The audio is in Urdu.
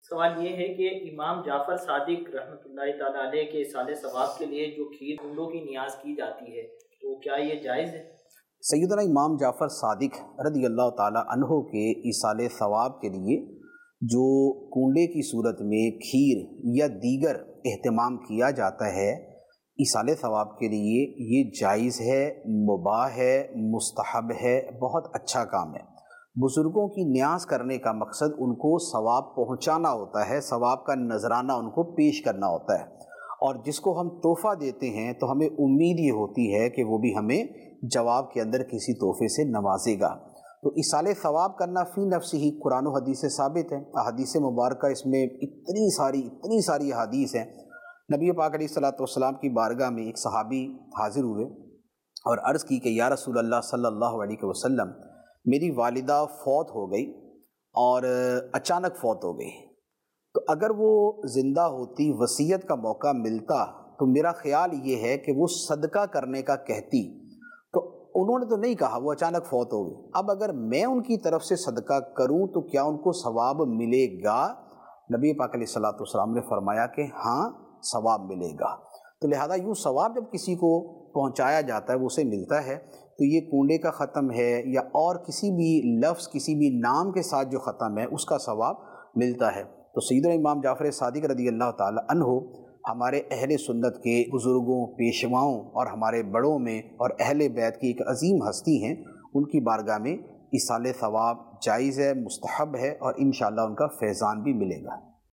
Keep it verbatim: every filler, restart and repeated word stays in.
سوال یہ ہے کہ امام جعفر صادق رحمۃ اللہ تعالیٰ علیہ کے ایصال ثواب کے لیے جو کھیر کنڈوں کی نیاز کی جاتی ہے تو کیا یہ جائز ہے؟ سیدنا امام جعفر صادق رضی اللہ تعالیٰ عنہ کے ایصال ثواب کے لیے جو کنڈے کی صورت میں کھیر یا دیگر اہتمام کیا جاتا ہے ایصال ثواب کے لیے، یہ جائز ہے، مباح ہے، مستحب ہے، بہت اچھا کام ہے۔ بزرگوں کی نیاز کرنے کا مقصد ان کو ثواب پہنچانا ہوتا ہے، ثواب کا نذرانہ ان کو پیش کرنا ہوتا ہے، اور جس کو ہم تحفہ دیتے ہیں تو ہمیں امید یہ ہوتی ہے کہ وہ بھی ہمیں جواب کے اندر کسی تحفے سے نوازے گا۔ تو ایصال ثواب کرنا فی نفس ہی قرآن و حدیث سے ثابت ہے۔ احادیث مبارکہ اس میں اتنی ساری اتنی ساری احادیث ہیں۔ نبی پاک علیہ الصلوۃ والسلام کی بارگاہ میں ایک صحابی حاضر ہوئے اور عرض کی کہ یا رسول اللہ صلی اللہ علیہ وسلم، میری والدہ فوت ہو گئی اور اچانک فوت ہو گئی، تو اگر وہ زندہ ہوتی، وصیت کا موقع ملتا، تو میرا خیال یہ ہے کہ وہ صدقہ کرنے کا کہتی، تو انہوں نے تو نہیں کہا، وہ اچانک فوت ہو گئی۔ اب اگر میں ان کی طرف سے صدقہ کروں تو کیا ان کو ثواب ملے گا؟ نبی پاک علیہ الصلوۃ والسلام نے فرمایا کہ ہاں، ثواب ملے گا۔ تو لہذا یوں ثواب جب کسی کو پہنچایا جاتا ہے، وہ اسے ملتا ہے، تو یہ کنڈے کا ختم ہے یا اور کسی بھی لفظ، کسی بھی نام کے ساتھ جو ختم ہے، اس کا ثواب ملتا ہے۔ تو سیدنا امام جعفر صادق رضی اللہ تعالی عنہ ہمارے اہل سنت کے بزرگوں، پیشواؤں اور ہمارے بڑوں میں اور اہل بیت کی ایک عظیم ہستی ہیں، ان کی بارگاہ میں ایصال ثواب جائز ہے، مستحب ہے، اور انشاءاللہ ان کا فیضان بھی ملے گا۔